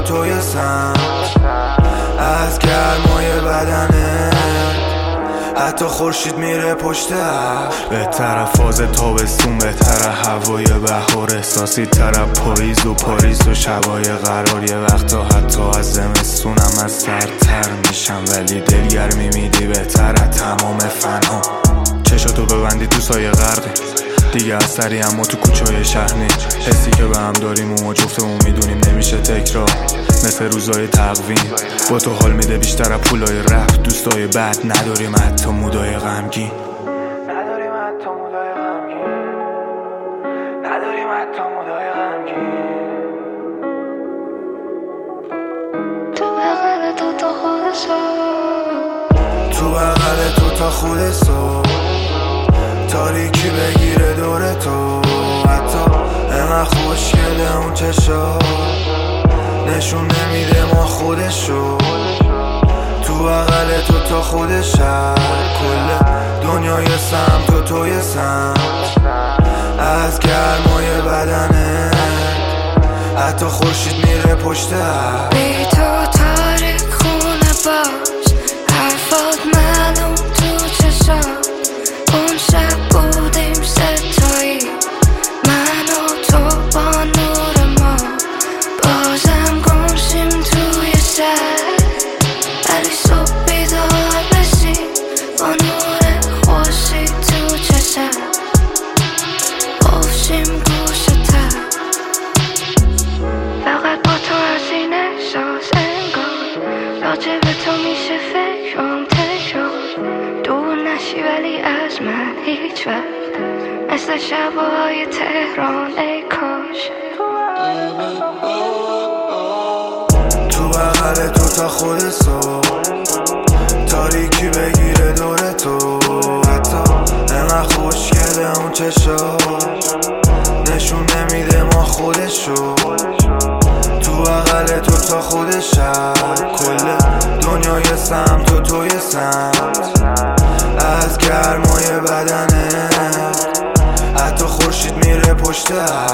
توی سمت، از گرمای بدنه حتی خورشید میره پشت ابر. بهتره فاز تابستون، بهتره هوای بهار، احساسی تره پاییز و پاریس و شبای قرار. یه وقتا حتی از زمستونم از سردتر میشم، ولی دلگرمی میدی بهتره تمام فنا. چشاتو ببندی تو سایه غرقی دیگه، از سری اما تو کوچه‌های شهر نیست. حسی که به هم داریم و ما جفتمون میدونیم نمیشه تکرار، مثل روزای تقویم. با تو حال میده بیشتر از پولای رفت، دوستای بد نداریم حتی مودای غمگین. نداریم حتی مودای غمگین، نداریم حتی مودای غمگین. تو بغل تو تا خود صبح، تو بغل تو تا خود صبح، تاریکی بگیره دور تو، حتی انقدر خوشگله اون چشا نشون نمیده ما خودشو. تو بغل تو تا خود شهر، کل دنیای سمت و توی سمت، از گرمای بدنه حتی خورشید میره پشت ابر. بی تو تاریک خونه باش، حرفات معلوم تو چشا. اون شب بودیم ستایی، من و تو با نور ما، بازم گمشیم توی شهر. ولی صبح بیدار بشی با نور خورشید تو چشم، باشیم گوشتر. فقط با تو از این احساس انگار راجع به تو میشه فکرم تکرار. دور نشی ولی از من هیچ وقت، مثل شبای تهران ای کاش. تو بغل تو تا خود صبح، تاریکی بگیره دور تو، حتی انقدر خوشگله اون چشا نشون نمیده ما خودشو. تو بغل تو تا خود شهر، کل دنیای سمت و توی سمت، از گرمای بدنه حتی خورشید میره پشت ابر.